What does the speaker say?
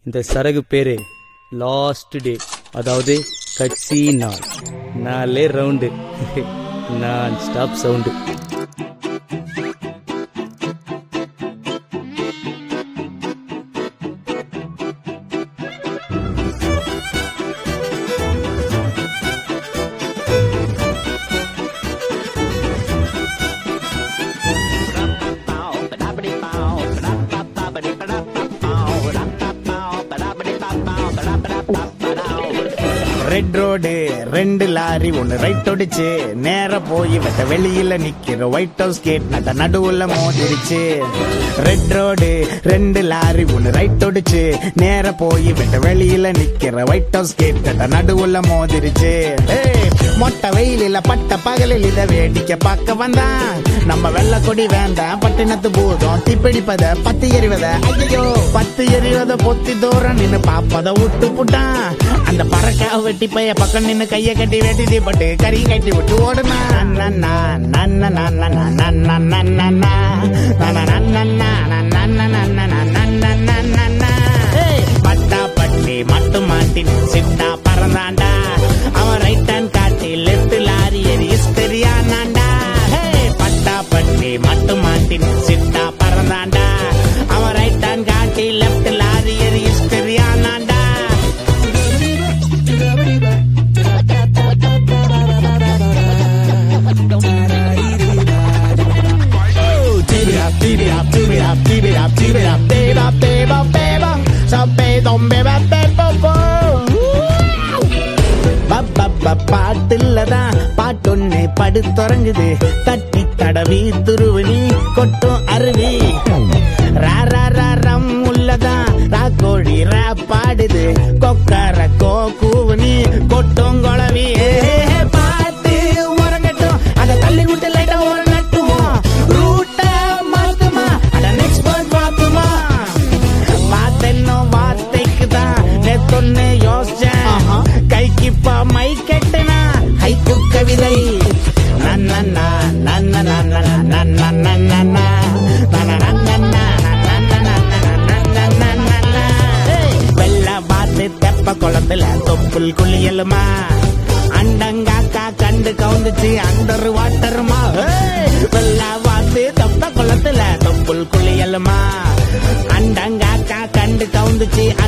இந்த சரகு பேரு last day, அதாவது கட்சி நாள். நாலே ரவுண்டு, நான் stop sound. Red road 2 lorry ஒன்னு ரைட் ஒடிச்சு நேர போய் வெட்ட வெளியில நிக்கிற ஒயிட் ஹவுஸ் கேட் நட்ட நடுவுல மோதிருச்சு. ரெட் ரோடு 2 லாரி ஒன்னு ரைட் ஒடிச்சு நேர போய் வெட்ட வெளியில நிக்கிற ஒயிட் ஹவுஸ் கேட் நட்ட நடுவுல மோதிருச்சு. மொட்டை வெயிலில பட்ட பகலில் இத வேடிக்கை பார்க்க வந்தான் நம்ம வெள்ள கொடி வேண்டாம் பட்டினத்து பூதம் தீப்பிடிப்பத பத்து எறிவத ஐயோ பத்து எறிவத பொத்தி தூரம் நின்னு பாப்பத விட்டு புட்டான். அந்த பறக்க வெட்டி பைய பக்கம் நின்னு கைய கட்டி வெட்டி தீப்பட்டு கறி கட்டி விட்டு ஓடுனா. பட்டா பட்டி மட்டும் மாட்டின் சிட்டா பறந்தாண்டா. அவன் ரைட் ஹேண்ட் காட்டி லெப்ட் லாரி எரி தெரியானாண்டா. பட்டா பட்டி மட்டும் மாட்டின் சிட்டா பறந்தாண்டா. அவன் ரைட் ஹேண்ட் காட்டி லெப்ட் லாரி எரி தெரியானாண்டா. பாட்டுலதான் பாட்டொன்னு படுத்துறங்குது தட்டி தடவி துருவனி கொட்டும் அருவி. ரம் உள்ளதான் ராக்கோழி ரேப் பாடுது கொக்கர கூவனி கொட்டும் குழவி. பாட்டு உறங்கட்டும் அத தள்ளி விட்டு லைட்டா ஒரு நட்டுமா ரூட்ட மாத்துமா அத நெக்ஸ்ட் பாட் பாத்துமா. பாத்தென்னும் வார்த்தைக்குதான் நேத்தொன்னு யோசிச்சேன் கைக்குப்பா மை கெட்டனா ஹைக்கு கவிதை. வெள்ள பாத்து தெப்ப குளத்துல தொப்புள் குளியலுமா அண்டங்காக்கா கண்டு கவுந்துச்சு அண்டர் வாட்டருமா. வெள்ள பாத்து தெப்ப குளத்துல தொப்புள் குளியலுமா அண்டங்காக்கா கண்டு கவுந்துச்சு